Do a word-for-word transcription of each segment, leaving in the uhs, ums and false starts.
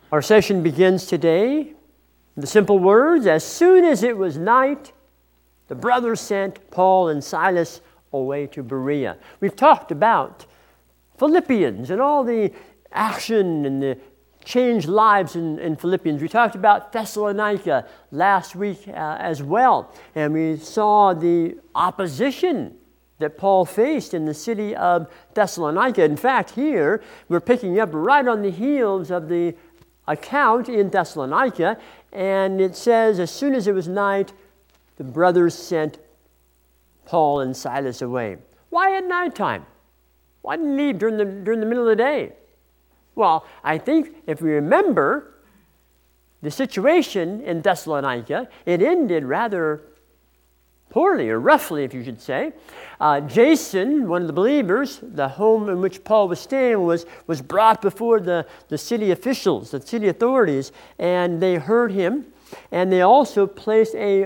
Our session begins today. The simple words, as soon as it was night, the brothers sent Paul and Silas away to Berea. We've talked about Philippians and all the action and the changed lives in, in Philippians. We talked about Thessalonica last week uh, as well. And we saw the opposition that Paul faced in the city of Thessalonica. In fact, here we're picking up right on the heels of the account in Thessalonica. And it says, as soon as it was night, the brothers sent Paul and Silas away. Why at nighttime? Why didn't they leave during the, during the middle of the day? Well, I think if we remember the situation in Thessalonica, it ended rather poorly, or roughly, if you should say. Uh, Jason, one of the believers, the home in which Paul was staying, was, was brought before the, the city officials, the city authorities, and they heard him, and they also placed a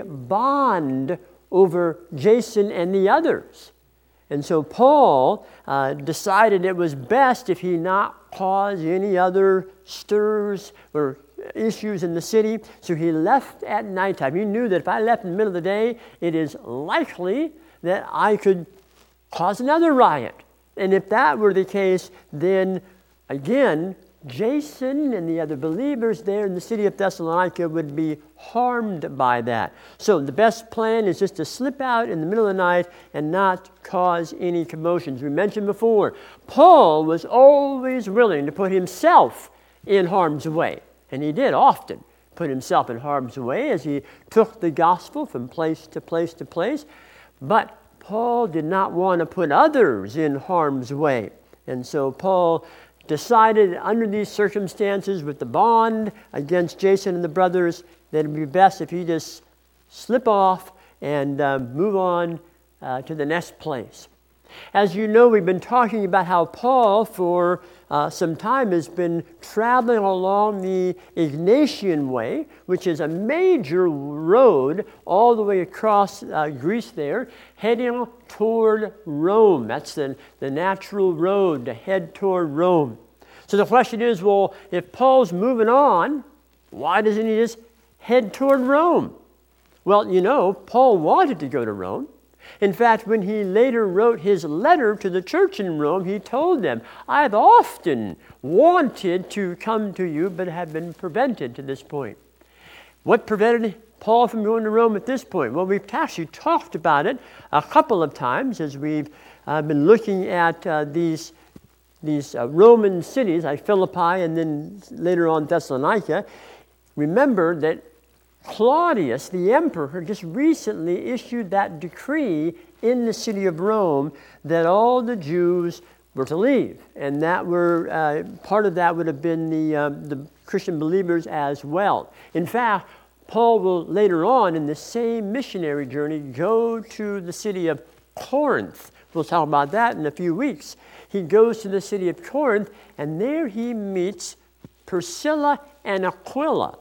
bond over Jason and the others. And so Paul uh, decided it was best if he not cause any other stirs or issues in the city. So he left at nighttime. He knew that if I left in the middle of the day, it is likely that I could cause another riot. And if that were the case, then again, Jason and the other believers there in the city of Thessalonica would be harmed by that. So the best plan is just to slip out in the middle of the night and not cause any commotions. We mentioned before, Paul was always willing to put himself in harm's way. And he did often put himself in harm's way as he took the gospel from place to place to place. But Paul did not want to put others in harm's way. And so Paul decided under these circumstances with the bond against Jason and the brothers that it would be best if he just slip off and uh, move on uh, to the next place. As you know, we've been talking about how Paul for uh, some time has been traveling along the Egnatian Way, which is a major road all the way across uh, Greece there, heading toward Rome. That's the, the natural road to head toward Rome. So the question is, well, if Paul's moving on, why doesn't he just head toward Rome? Well, you know, Paul wanted to go to Rome. In fact, when he later wrote his letter to the church in Rome, he told them, I've often wanted to come to you, but have been prevented to this point. What prevented Paul from going to Rome at this point? Well, we've actually talked about it a couple of times as we've uh, been looking at uh, these, these uh, Roman cities like Philippi and then later on Thessalonica. Remember that Claudius, the emperor, just recently issued that decree in the city of Rome that all the Jews were to leave. And that were uh, part of that would have been the, uh, the Christian believers as well. In fact, Paul will later on in the same missionary journey go to the city of Corinth. We'll talk about that in a few weeks. He goes to the city of Corinth, and there he meets Priscilla and Aquila.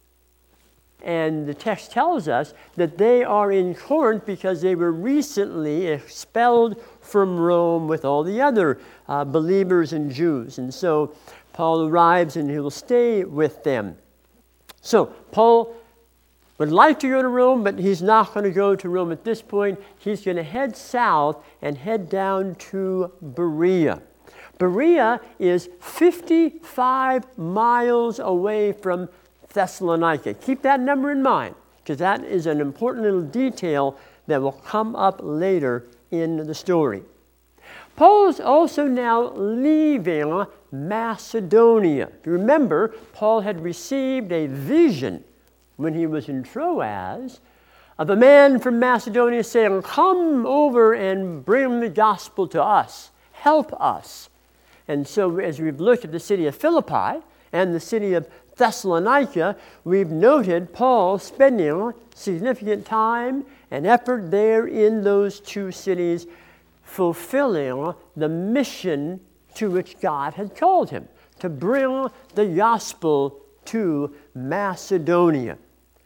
And the text tells us that they are in Corinth because they were recently expelled from Rome with all the other uh, believers and Jews. And so Paul arrives and he will stay with them. So Paul would like to go to Rome, but he's not going to go to Rome at this point. He's going to head south and head down to Berea. Berea is fifty-five miles away from Thessalonica. Keep that number in mind, because that is an important little detail that will come up later in the story. Paul is also now leaving Macedonia. If you remember, Paul had received a vision when he was in Troas of a man from Macedonia saying, come over and bring the gospel to us. Help us. And so as we've looked at the city of Philippi and the city of Thessalonica, we've noted Paul spending significant time and effort there in those two cities, fulfilling the mission to which God had called him, to bring the gospel to Macedonia.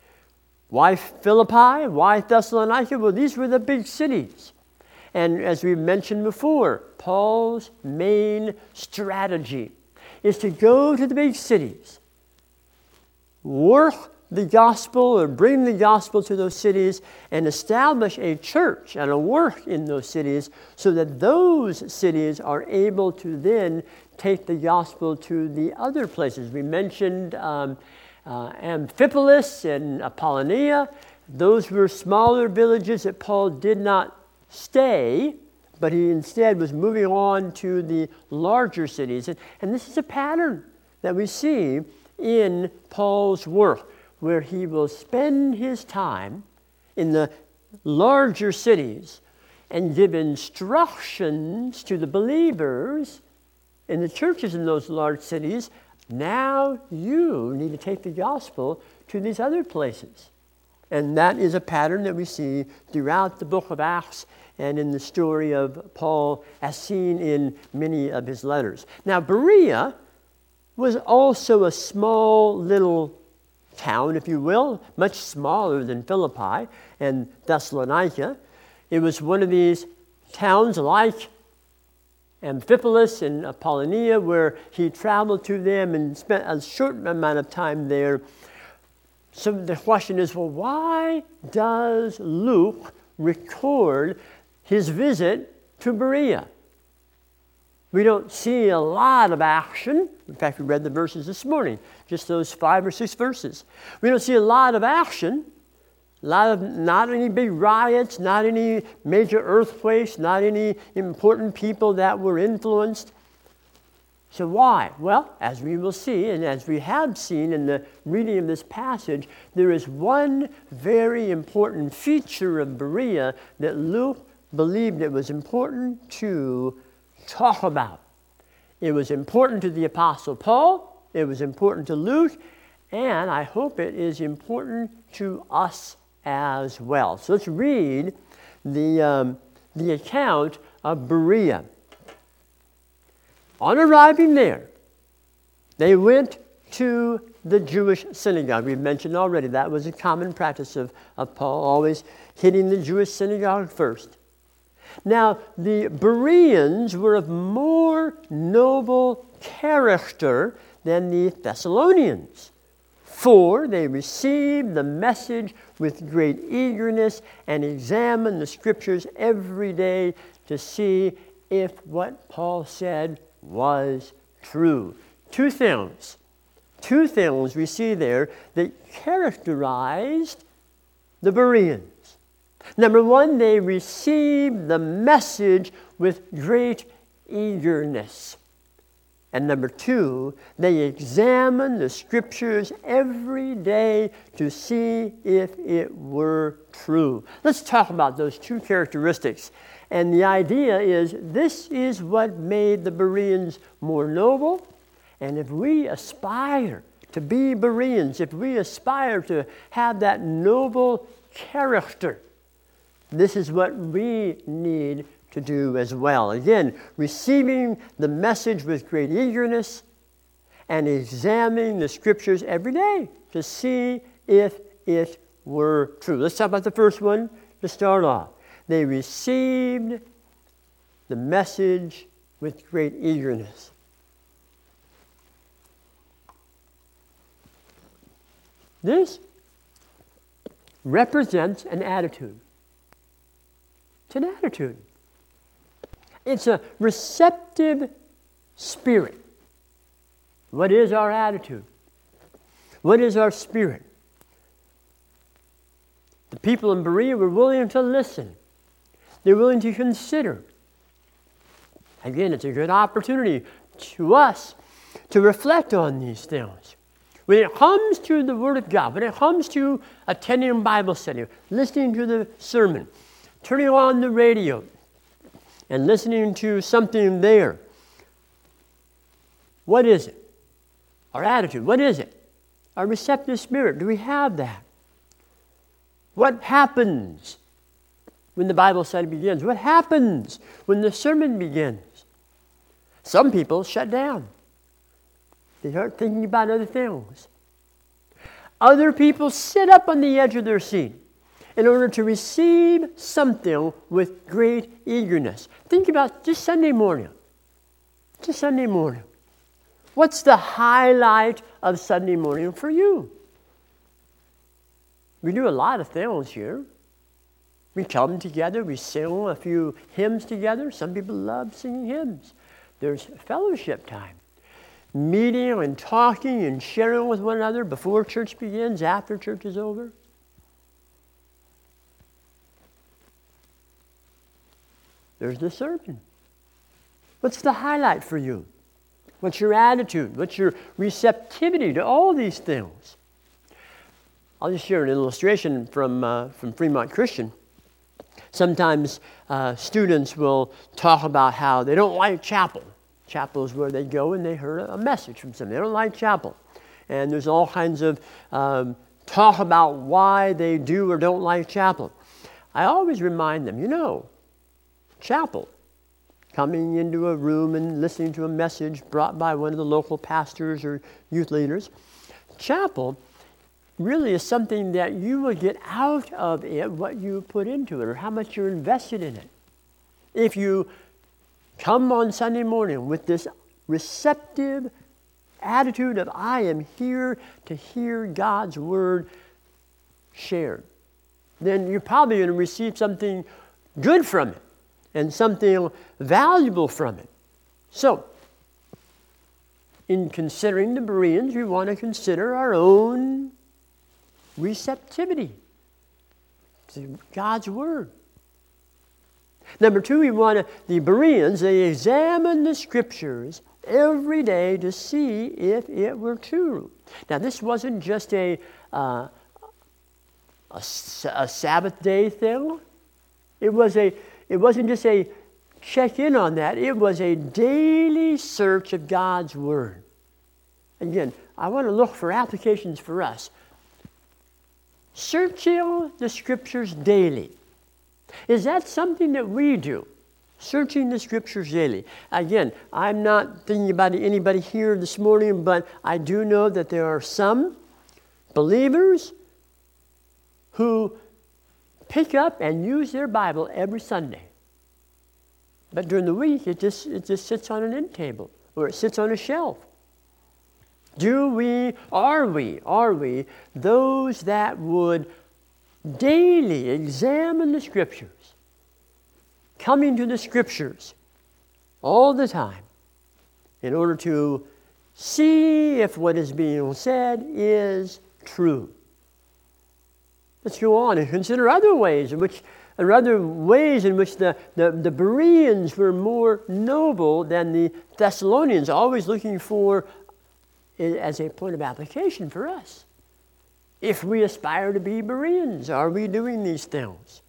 Why Philippi? Why Thessalonica? Well, these were the big cities. And as we've mentioned before, Paul's main strategy is to go to the big cities work the gospel or bring the gospel to those cities and establish a church and a work in those cities so that those cities are able to then take the gospel to the other places. We mentioned um, uh, Amphipolis and Apollonia. Those were smaller villages that Paul did not stay, but he instead was moving on to the larger cities. And, and this is a pattern that we see in Paul's work, where he will spend his time in the larger cities and give instructions to the believers in the churches in those large cities. Now you need to take the gospel to these other places. And that is a pattern that we see throughout the book of Acts and in the story of Paul as seen in many of his letters. Now, Berea was also a small little town, if you will, much smaller than Philippi and Thessalonica. It was one of these towns like Amphipolis and Apollonia where he traveled to them and spent a short amount of time there. So the question is, well, why does Luke record his visit to Berea? We don't see a lot of action. In fact, we read the verses this morning, just those five or six verses. We don't see a lot of action, a lot of not any big riots, not any major earthquakes, not any important people that were influenced. So why? Well, as we will see, and as we have seen in the reading of this passage, there is one very important feature of Berea that Luke believed it was important to talk about. It was important to the Apostle Paul, it was important to Luke, and I hope it is important to us as well. So let's read the, um, the account of Berea. On arriving there, they went to the Jewish synagogue. We've mentioned already that was a common practice of, of Paul, always hitting the Jewish synagogue first. Now, the Bereans were of more noble character than the Thessalonians, for they received the message with great eagerness and examined the Scriptures every day to see if what Paul said was true. Two things. Two things we see there that characterized the Bereans. Number one, they received the message with great eagerness. And number two, they examined the Scriptures every day to see if it were true. Let's talk about those two characteristics. And the idea is this is what made the Bereans more noble. And if we aspire to be Bereans, if we aspire to have that noble character, this is what we need to do as well. Again, receiving the message with great eagerness and examining the Scriptures every day to see if it were true. Let's talk about the first one to start off. They received the message with great eagerness. This represents an attitude. It's an attitude. It's a receptive spirit. What is our attitude? What is our spirit? The people in Berea were willing to listen. They're willing to consider. Again, it's a good opportunity to us to reflect on these things. When it comes to the Word of God, when it comes to attending a Bible study, listening to the sermon, turning on the radio, and listening to something there, what is it? Our attitude, what is it? Our receptive spirit, do we have that? What happens when the Bible study begins? What happens when the sermon begins? Some people shut down. They start thinking about other things. Other people sit up on the edge of their seat in order to receive something with great eagerness. Think about just Sunday morning. Just Sunday morning. What's the highlight of Sunday morning for you? We do a lot of things here. We come together, we sing a few hymns together. Some people love singing hymns. There's fellowship time. Meeting and talking and sharing with one another before church begins, after church is over. There's the sermon. What's the highlight for you? What's your attitude? What's your receptivity to all these things? I'll just share an illustration from, uh, from Fremont Christian. Sometimes uh, students will talk about how they don't like chapel. Chapel is where they go and they heard a message from somebody. They don't like chapel. And there's all kinds of um, talk about why they do or don't like chapel. I always remind them, you know, chapel, coming into a room and listening to a message brought by one of the local pastors or youth leaders, chapel really is something that you will get out of it what you put into it or how much you're invested in it. If you come on Sunday morning with this receptive attitude of I am here to hear God's word shared, then you're probably going to receive something good from it and something valuable from it. So, in considering the Bereans, we want to consider our own receptivity to God's word. Number two, we want to, the Bereans, they examine the scriptures every day to see if it were true. Now, this wasn't just a, uh, a, a Sabbath day thing. It was a, it wasn't just a check in on that. It was a daily search of God's word. Again, I want to look for applications for us. Searching the scriptures daily. Is that something that we do? Searching the scriptures daily. Again, I'm not thinking about anybody here this morning, but I do know that there are some believers who pick up and use their Bible every Sunday. But during the week, it just, it just sits on an end table or it sits on a shelf. Do we, are we, are we those that would daily examine the scriptures, coming to the scriptures all the time in order to see if what is being said is true? Let's go on and consider other ways in which, or other ways in which the, the, the Bereans were more noble than the Thessalonians, always looking for as a point of application for us. If we aspire to be Bereans, are we doing these things?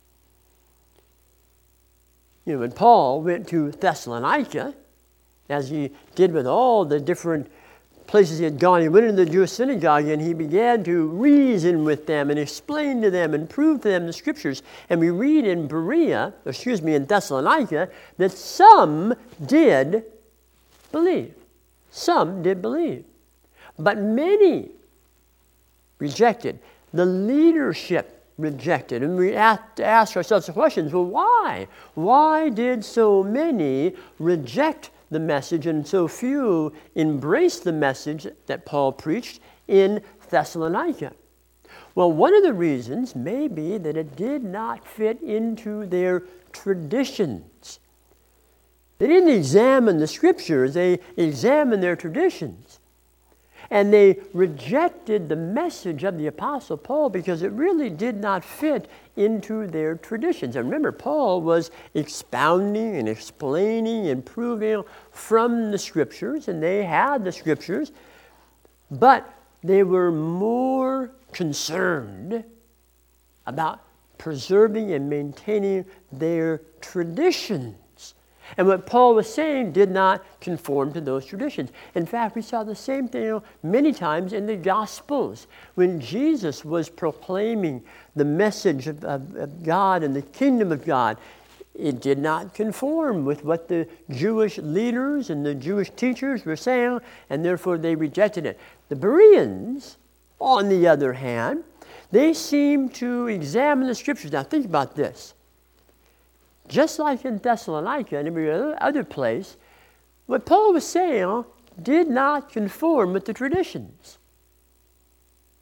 You know, when Paul went to Thessalonica, as he did with all the different places he had gone, he went into the Jewish synagogue and he began to reason with them and explain to them and prove to them the scriptures. And we read in Berea, excuse me, in Thessalonica, that some did believe. Some did believe. But many rejected. The leadership rejected. And we have to ask ourselves the questions, well, why? Why did so many reject the message and so few embrace the message that Paul preached in Thessalonica? Well, one of the reasons may be that it did not fit into their traditions. They didn't examine the scriptures, they examined their traditions. And they rejected the message of the Apostle Paul because it really did not fit into their traditions. And remember, Paul was expounding and explaining and proving from the Scriptures, and they had the Scriptures, but they were more concerned about preserving and maintaining their traditions. And what Paul was saying did not conform to those traditions. In fact, we saw the same thing many times in the Gospels. When Jesus was proclaiming the message of, of, of God and the kingdom of God, it did not conform with what the Jewish leaders and the Jewish teachers were saying, and therefore they rejected it. The Bereans, on the other hand, they seemed to examine the scriptures. Now think about this. Just like in Thessalonica and every other place, what Paul was saying did not conform with the traditions.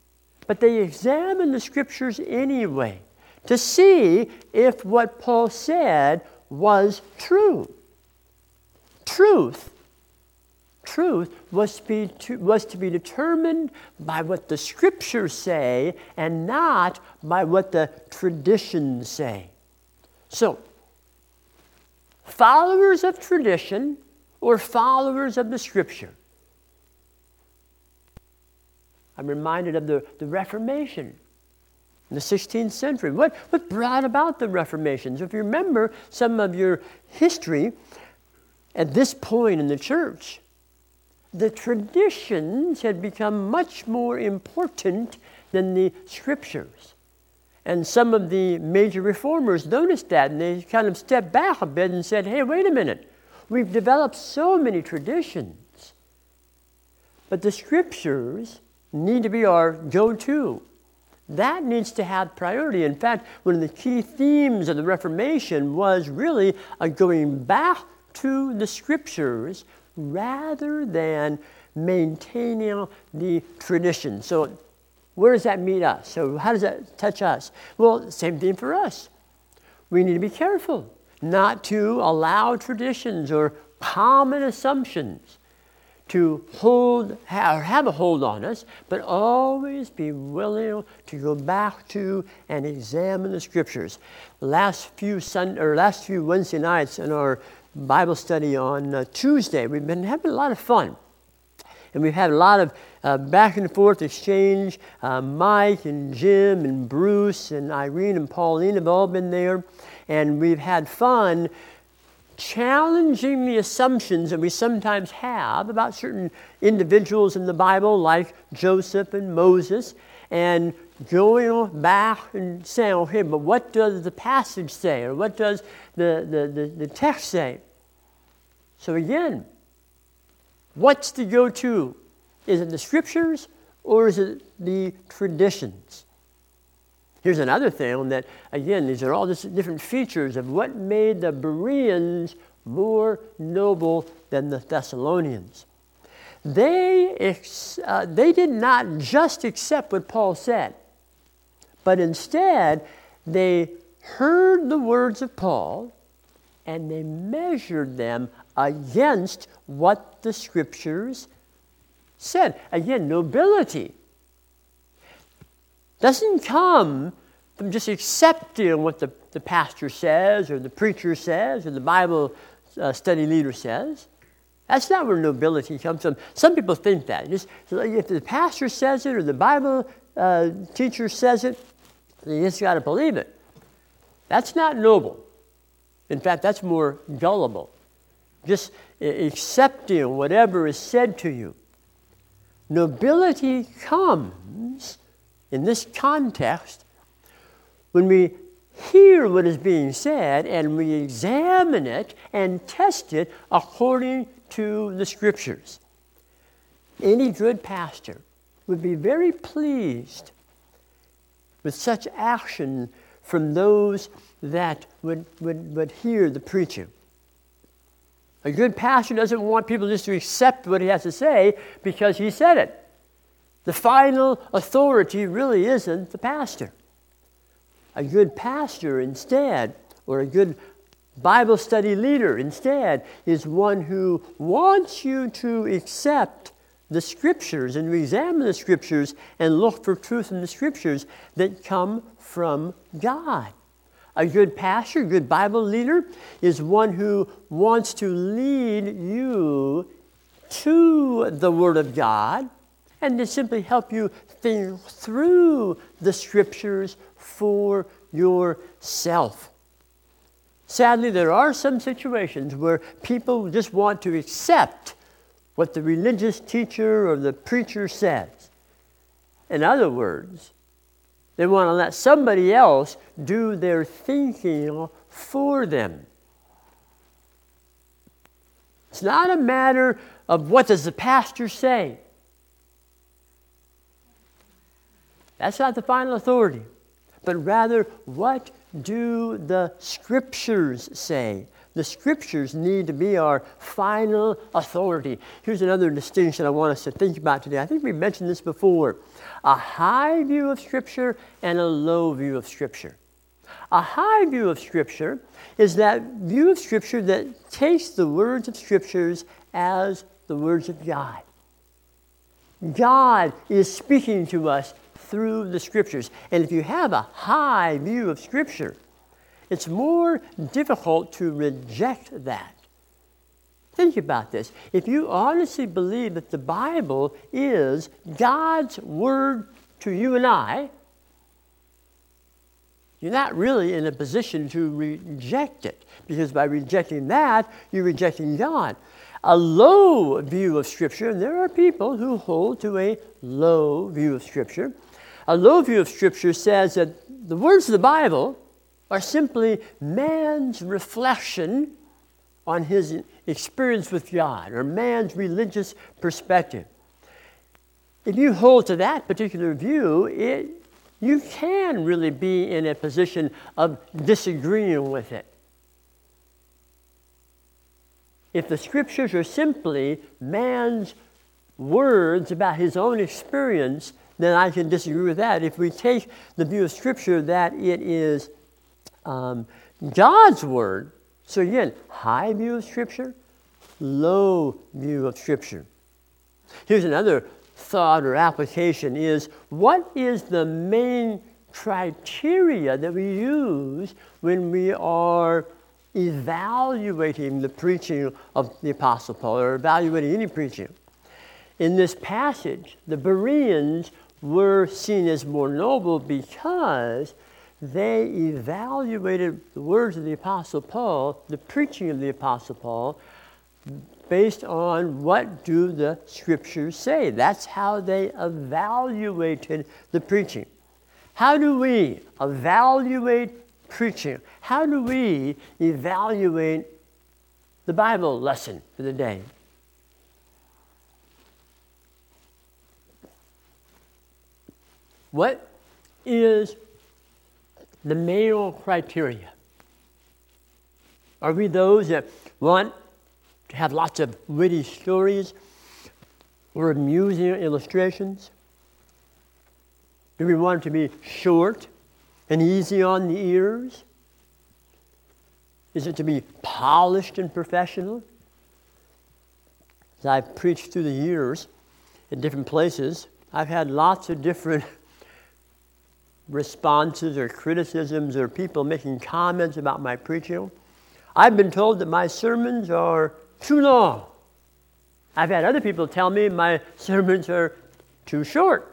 but they examined the Scriptures anyway to see if what Paul said was true. Truth, truth was to be, to, was to be determined by what the Scriptures say and not by what the traditions say. So, followers of tradition or followers of the Scripture. I'm reminded of the, the Reformation in the sixteenth century. What, what brought about the Reformation? So if you remember some of your history at this point in the church, the traditions had become much more important than the Scriptures. And some of the major reformers noticed that, and they kind of stepped back a bit and said, hey, wait a minute. We've developed so many traditions, but the Scriptures need to be our go-to. That needs to have priority. In fact, one of the key themes of the Reformation was really a going back to the Scriptures rather than maintaining the tradition. So where does that meet us? So how does that touch us? Well, same thing for us. We need to be careful not to allow traditions or common assumptions to hold or have a hold on us, but always be willing to go back to and examine the Scriptures. The last few Sunday, or last few Wednesday nights in our Bible study on uh, Tuesday, we've been having a lot of fun. And we've had a lot of uh, back and forth exchange. Uh, Mike and Jim and Bruce and Irene and Pauline have all been there. And we've had fun challenging the assumptions that we sometimes have about certain individuals in the Bible, like Joseph and Moses, and going back and saying, okay, but what does the passage say? Or what does the, the, the, the text say? So again, what's the go-to? Is it the Scriptures or is it the traditions? Here's another thing that, again, these are all just different features of what made the Bereans more noble than the Thessalonians. They, ex- uh, they did not just accept what Paul said, but instead they heard the words of Paul and they measured them against what the Scriptures said. Again, nobility doesn't come from just accepting what the, the pastor says or the preacher says or the Bible uh, study leader says. That's not where nobility comes from. Some people think that. Just, if the pastor says it or the Bible uh, teacher says it, you just got to believe it. That's not noble. In fact, that's more gullible. Just accepting whatever is said to you. Nobility comes in this context when we hear what is being said and we examine it and test it according to the Scriptures. Any good pastor would be very pleased with such action from those that would, would, would hear the preaching. A good pastor doesn't want people just to accept what he has to say because he said it. The final authority really isn't the pastor. A good pastor instead, or a good Bible study leader instead, is one who wants you to accept the Scriptures and to examine the Scriptures and look for truth in the Scriptures that come from God. A good pastor, a good Bible leader, is one who wants to lead you to the Word of God and to simply help you think through the Scriptures for yourself. Sadly, there are some situations where people just want to accept what the religious teacher or the preacher says. In other words, they want to let somebody else do their thinking for them. It's not a matter of what does the pastor say. That's not the final authority. But rather, what do the Scriptures say? the Scriptures need to be our final authority. Here's another distinction I want us to think about today. I think we mentioned this before. A high view of Scripture and a low view of Scripture. A high view of Scripture is that view of Scripture that takes the words of Scriptures as the words of God. God is speaking to us through the Scriptures. And if you have a high view of Scripture, it's more difficult to reject that. Think about this. If you honestly believe that the Bible is God's Word to you and I, you're not really in a position to reject it, because by rejecting that, you're rejecting God. A low view of Scripture, and there are people who hold to a low view of Scripture. A low view of Scripture says that the words of the Bible are simply man's reflection on his experience with God, or man's religious perspective. If you hold to that particular view, it, you can really be in a position of disagreeing with it. If the Scriptures are simply man's words about his own experience, then I can disagree with that. If we take the view of Scripture that it is um, God's Word, so again, high view of Scripture, low view of Scripture. Here's another thought or application is, what is the main criteria that we use when we are evaluating the preaching of the Apostle Paul, or evaluating any preaching? In this passage, the Bereans were seen as more noble because they evaluated the words of the Apostle Paul, the preaching of the Apostle Paul, based on what do the Scriptures say. That's how they evaluated the preaching. How do we evaluate preaching? How do we evaluate the Bible lesson for the day? What is the main criteria? Are we those that want to have lots of witty stories or amusing illustrations? Do we want it to be short and easy on the ears? Is it to be polished and professional? As I've preached through the years in different places, I've had lots of different responses or criticisms or people making comments about my preaching. I've been told that my sermons are too long. I've had other people tell me my sermons are too short.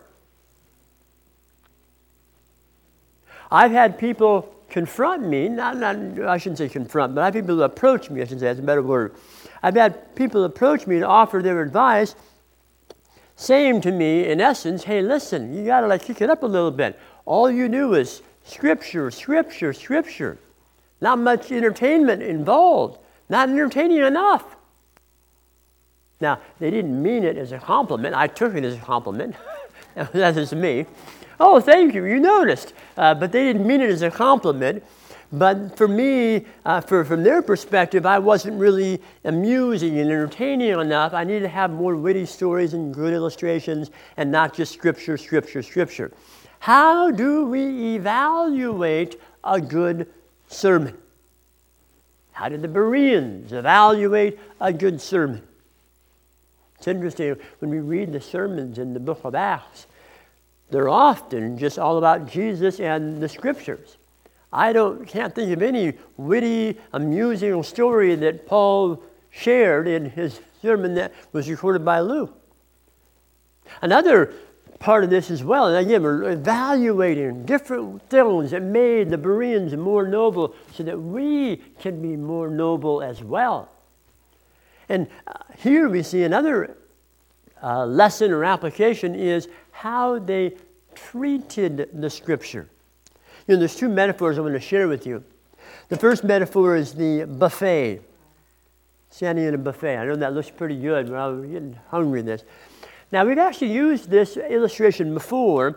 I've had people confront me, not, not I shouldn't say confront, but I've had people approach me, I should say, that's a better word. I've had people approach me to offer their advice, saying to me, in essence, hey, listen, you got to like kick it up a little bit. All you do is Scripture, Scripture, Scripture. Not much entertainment involved. Not entertaining enough. Now, they didn't mean it as a compliment. I took it as a compliment. That is me. Oh, thank you, you noticed. Uh, but they didn't mean it as a compliment. But for me, uh, for, from their perspective, I wasn't really amusing and entertaining enough. I needed to have more witty stories and good illustrations and not just Scripture, Scripture, Scripture. How do we evaluate a good sermon? How did the Bereans evaluate a good sermon? It's interesting, when we read the sermons in the book of Acts, they're often just all about Jesus and the Scriptures. I don't can't think of any witty, amusing story that Paul shared in his sermon that was recorded by Luke. Another part of this as well, and again, we're evaluating different things that made the Bereans more noble so that we can be more noble as well. And uh, here we see another uh, lesson or application is how they treated the Scripture. You know, there's two metaphors I want to share with you. The first metaphor is the buffet. Standing in a buffet. I know that looks pretty good, but I'm getting hungry in this. Now, we've actually used this illustration before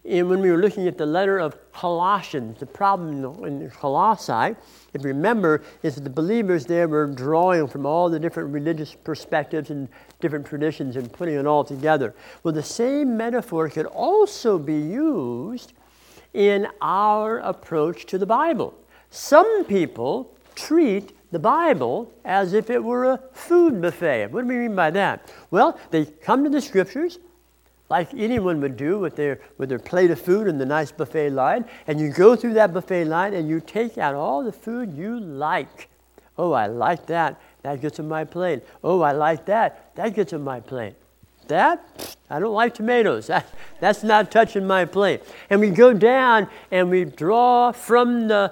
And when we were looking at the letter of Colossians, the problem in Colossae, if you remember, is that the believers there were drawing from all the different religious perspectives and different traditions and putting it all together. Well, the same metaphor could also be used in our approach to the Bible. Some people treat the Bible as if it were a food buffet. What do we mean by that? Well, they come to the Scriptures like anyone would do with their with their plate of food and the nice buffet line, and you go through that buffet line and you take out all the food you like. Oh, I like that. That gets on my plate. Oh, I like that. That gets on my plate. That, I don't like tomatoes. That, that's not touching my plate. And we go down and we draw from the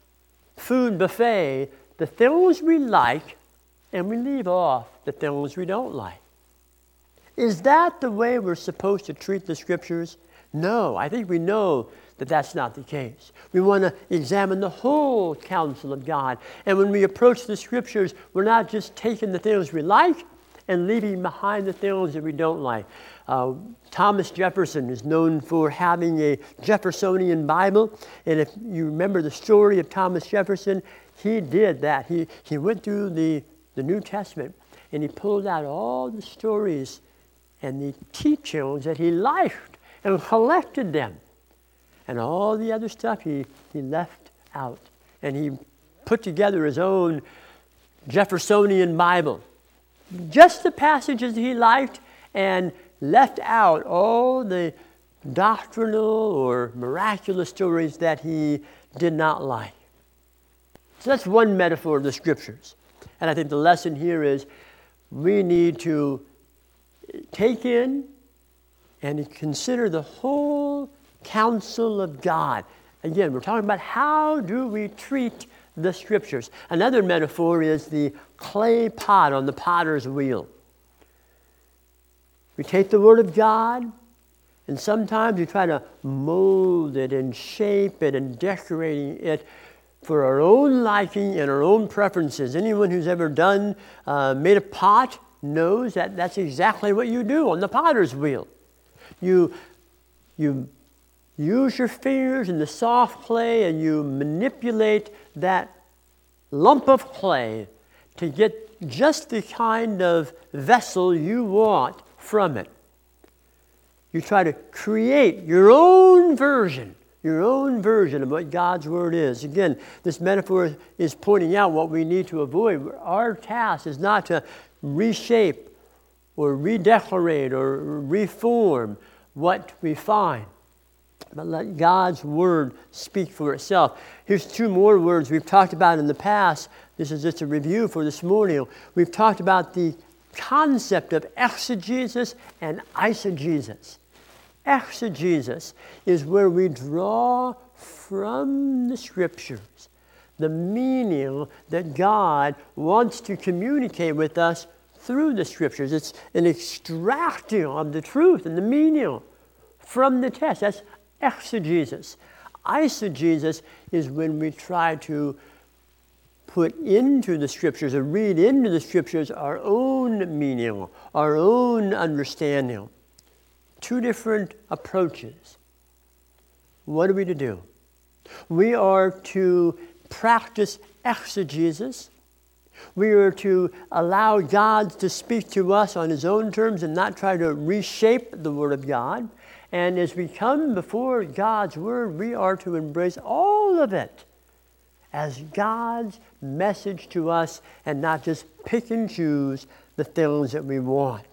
food buffet the things we like, and we leave off the things we don't like. Is that the way we're supposed to treat the Scriptures? No, I think we know that that's not the case. We want to examine the whole counsel of God. And when we approach the Scriptures, we're not just taking the things we like and leaving behind the things that we don't like. Uh, Thomas Jefferson is known for having a Jeffersonian Bible. And if you remember the story of Thomas Jefferson, he did that. He, he went through the, the New Testament and he pulled out all the stories and the teachings that he liked and collected them. And all the other stuff he, he left out. And he put together his own Jeffersonian Bible. Just the passages he liked, and left out all the doctrinal or miraculous stories that he did not like. So that's one metaphor of the Scriptures. And I think the lesson here is we need to take in and consider the whole counsel of God. Again, we're talking about how do we treat the Scriptures. Another metaphor is the clay pot on the potter's wheel. We take the Word of God, and sometimes we try to mold it and shape it and decorating it for our own liking and our own preferences. Anyone who's ever done, uh, made a pot knows that that's exactly what you do on the potter's wheel. You, you use your fingers in the soft clay and you manipulate that lump of clay to get just the kind of vessel you want from it. You try to create your own version, your own version of what God's Word is. Again, this metaphor is pointing out what we need to avoid. Our task is not to reshape or redecorate or reform what we find, but let God's Word speak for itself. Here's two more words we've talked about in the past. This is just a review for this morning. We've talked about the concept of exegesis and eisegesis. Exegesis is where we draw from the Scriptures the meaning that God wants to communicate with us through the Scriptures. It's an extracting of the truth and the meaning from the text. That's exegesis. Eisegesis is when we try to put into the Scriptures or read into the Scriptures our own meaning, our own understanding. Two different approaches. What are we to do? We are to practice exegesis. We are to allow God to speak to us on His own terms and not try to reshape the Word of God. And as we come before God's Word, we are to embrace all of it as God's message to us and not just pick and choose the things that we want.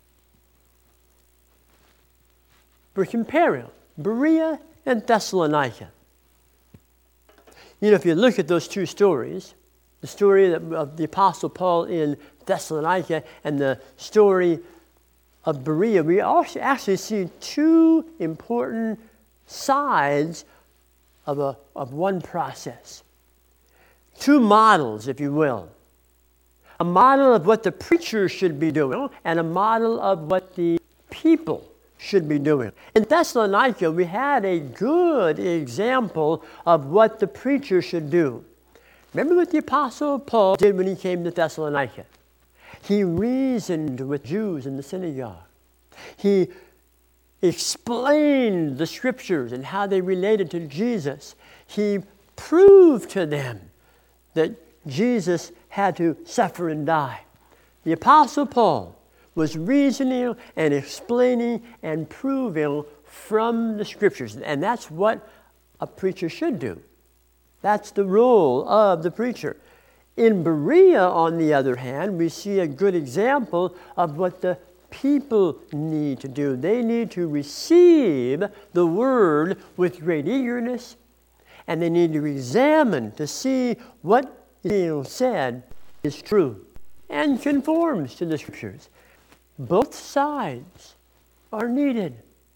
We're comparing Berea and Thessalonica. You know, if you look at those two stories, the story of the Apostle Paul in Thessalonica and the story of Berea, we also actually see two important sides of, a, of one process. Two models, if you will. A model of what the preacher should be doing and a model of what the people should be doing. In Thessalonica, we had a good example of what the preacher should do. Remember what the Apostle Paul did when he came to 'He reasoned with Jews in the synagogue. He explained the Scriptures and how they related to Jesus. He proved to them that Jesus had to suffer and die. The Apostle Paul was reasoning and explaining and proving from the Scriptures. And that's what a preacher should do. That's the role of the preacher. In Berea, on the other hand, we see a good example of what the people need to do. They need to receive the Word with great eagerness, and they need to examine to see what is being said is true and conforms to the Scriptures. Both sides are needed.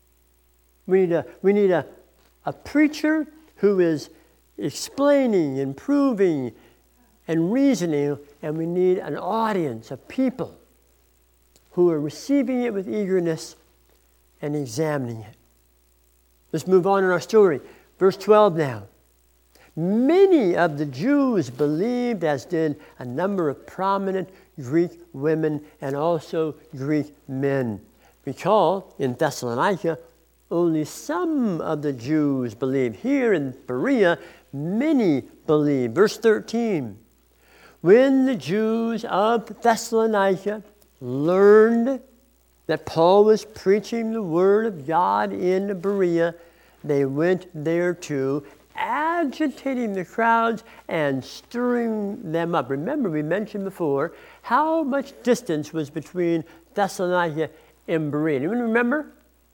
We need a, we need a, a preacher who is explaining and proving and reasoning, and we need an audience of people who are receiving it with eagerness and examining it. Let's move on in our story. Verse twelve now. Many of the Jews believed, as did a number of prominent Greek women and also Greek men. Recall, in Thessalonica, only some of the Jews believed. Here in Berea, many believed. Verse thirteen. When the Jews of Thessalonica learned that Paul was preaching the word of God in Berea, they went there too, agitating the crowds and stirring them up. Remember, we mentioned before how much distance was between Thessalonica and Berea. Anyone remember?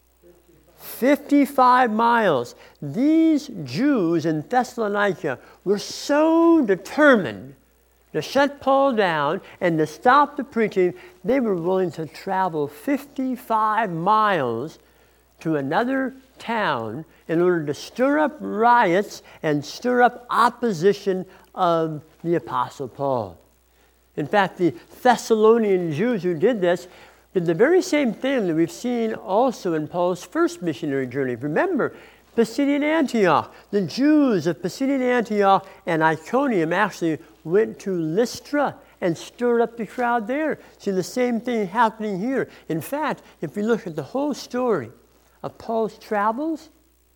fifty-five miles. These Jews in Thessalonica were so determined to shut Paul down and to stop the preaching, they were willing to travel fifty-five miles to another town in order to stir up riots and stir up opposition of the Apostle Paul. In fact, the Thessalonian Jews who did this did the very same thing that we've seen also in Paul's first missionary journey. Remember, Pisidian Antioch. The Jews of Pisidian Antioch and Iconium actually went to Lystra and stirred up the crowd there. See the same thing happening here. In fact, if we look at the whole story of Paul's travels,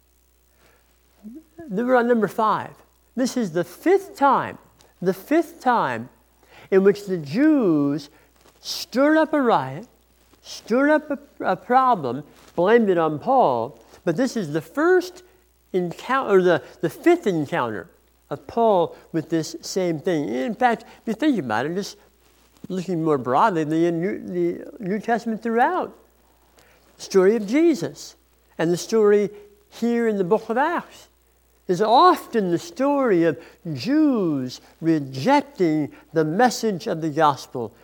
they were on number five. This is the fifth time, the fifth time in which the Jews stirred up a riot, stirred up a, a problem, blamed it on Paul. But this is the first encounter, or the, the fifth encounter of Paul with this same thing. In fact, if you think about it, just looking more broadly, the New, the New Testament throughout, the story of Jesus and the story here in the book of Acts is often the story of Jews rejecting the message of the gospel.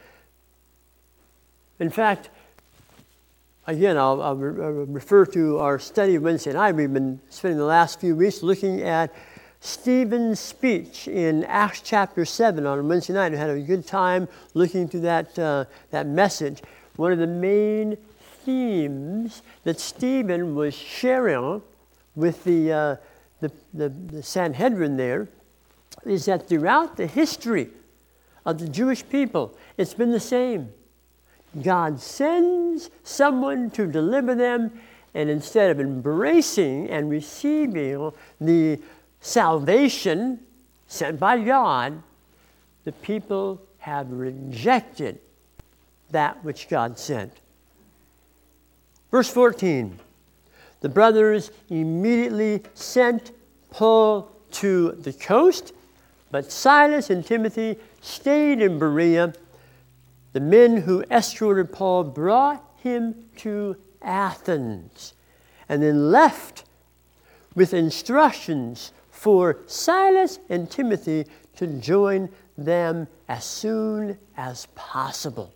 In fact, again, I'll, I'll, re- I'll refer to our study Wednesday night. We've been spending the last few weeks looking at Stephen's speech in Acts chapter seven on Wednesday night. We had a good time looking through that, uh, that message. One of the main themes that Stephen was sharing with the, uh, the, the, the Sanhedrin there is that throughout the history of the Jewish people, it's been the same. God sends someone to deliver them, and instead of embracing and receiving the salvation sent by God, the people have rejected that which God sent. Verse fourteen, the brothers immediately sent Paul to the coast, but Silas and Timothy stayed in Berea. The men who escorted Paul brought him to Athens and then left with instructions for Silas and Timothy to join them as soon as possible.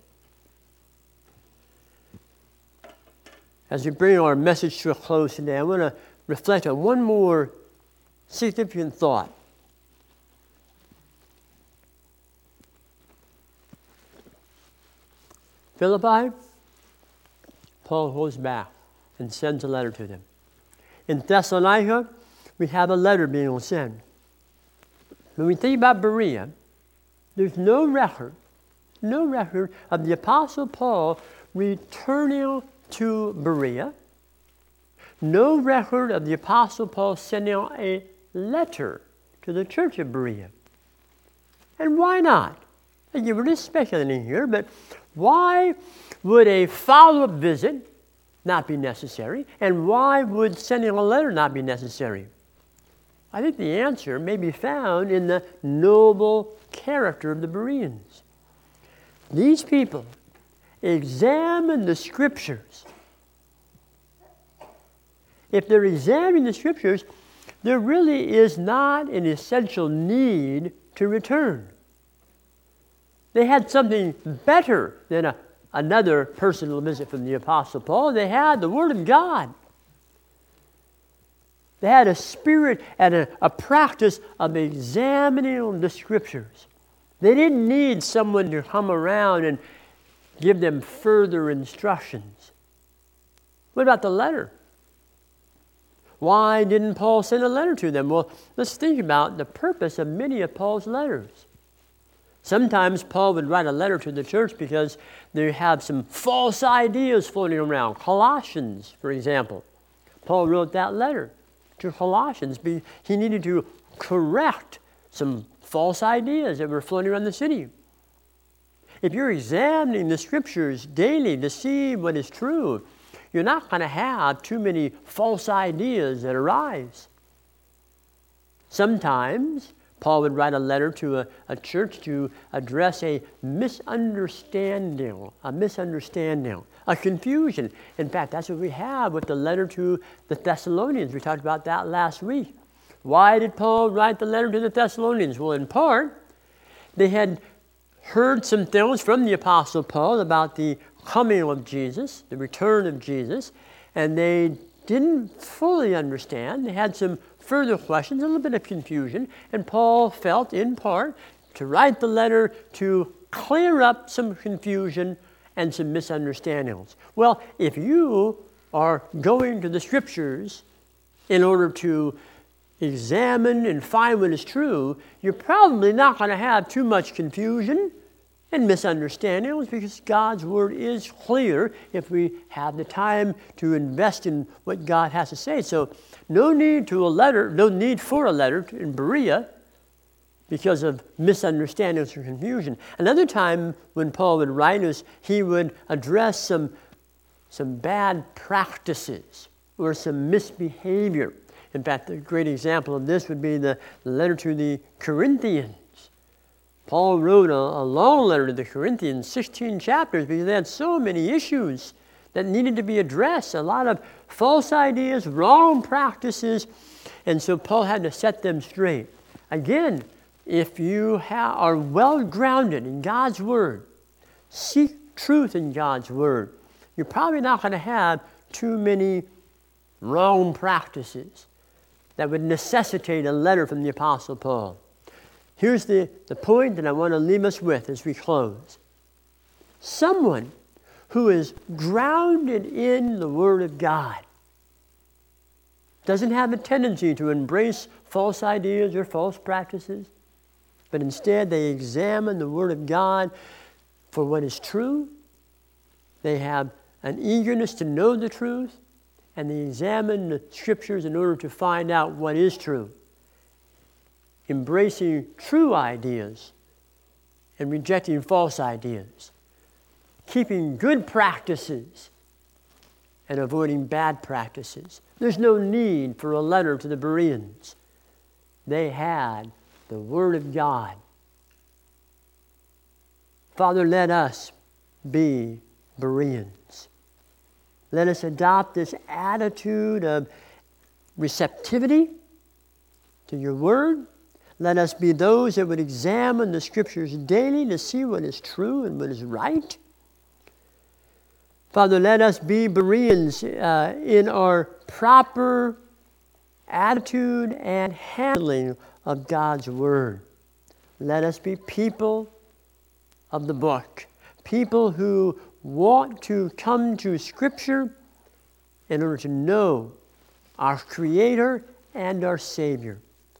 As we bring our message to a close today, I want to reflect on one more significant thought. Philippi, Paul goes back and sends a letter to them. In Thessalonica, we have a letter being sent. When we think about Berea, there's no record, no record of the Apostle Paul returning to Berea no record of the Apostle Paul sending a letter to the church of Berea. And why not? Again, we're just speculating here, but why would a follow-up visit not be necessary? And why would sending a letter not be necessary? I think the answer may be found in the noble character of the Bereans. These people examined the Scriptures. If they're examining the Scriptures, there really is not an essential need to return. They had something better than a, another personal visit from the Apostle Paul. They had the Word of God. They had a spirit and a, a practice of examining the Scriptures. They didn't need someone to come around and give them further instructions. What about the letter? Why didn't Paul send a letter to them? Well, let's think about the purpose of many of Paul's letters. Sometimes Paul would write a letter to the church because they have some false ideas floating around. Colossians, for example. Paul wrote that letter to Colossians. He needed to correct some false ideas that were floating around the city. If you're examining the Scriptures daily to see what is true, you're not going to have too many false ideas that arise. Sometimes Paul would write a letter to a, a church to address a misunderstanding, a misunderstanding, a confusion. In fact, that's what we have with the letter to the Thessalonians. We talked about that last week. Why did Paul write the letter to the Thessalonians? Well, in part, they had heard some things from the Apostle Paul about the coming of Jesus, the return of Jesus, and they didn't fully understand. They had some further questions, a little bit of confusion, and Paul felt, in part, to write the letter to clear up some confusion and some misunderstandings. Well, if you are going to the Scriptures in order to examine and find what is true, you're probably not going to have too much confusion and misunderstandings because God's Word is clear if we have the time to invest in what God has to say. So no need to a letter, no need for a letter in Berea because of misunderstandings or confusion. Another time when Paul would write is he would address some, some bad practices or some misbehavior. In fact, a great example of this would be the letter to the Corinthians. Paul wrote a, a long letter to the Corinthians, sixteen chapters, because they had so many issues that needed to be addressed, a lot of false ideas, wrong practices, and so Paul had to set them straight. Again, if you ha- are well-grounded in God's Word, seek truth in God's Word, you're probably not going to have too many wrong practices that would necessitate a letter from the Apostle Paul. Here's the, the point that I want to leave us with as we close. Someone who is grounded in the Word of God doesn't have a tendency to embrace false ideas or false practices, but instead they examine the Word of God for what is true. They have an eagerness to know the truth, and they examine the Scriptures in order to find out what is true. Embracing true ideas and rejecting false ideas. Keeping good practices and avoiding bad practices. There's no need for a letter to the Bereans. They had the Word of God. Father, let us be Bereans. Let us adopt this attitude of receptivity to your Word. Let us be those that would examine the Scriptures daily to see what is true and what is right. Father, let us be Bereans uh, in our proper attitude and handling of God's Word. Let us be people of the book, people who want to come to Scripture in order to know our Creator and our Savior.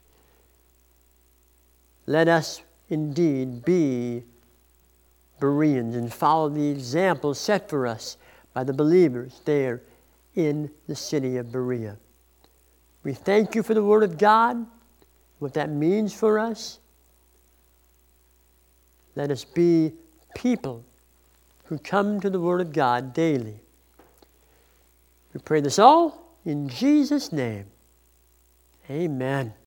Let us indeed be Bereans and follow the example set for us by the believers there in the city of Berea. We thank you for the Word of God, what that means for us. Let us be people who come to the Word of God daily. We pray this all in Jesus' name. Amen.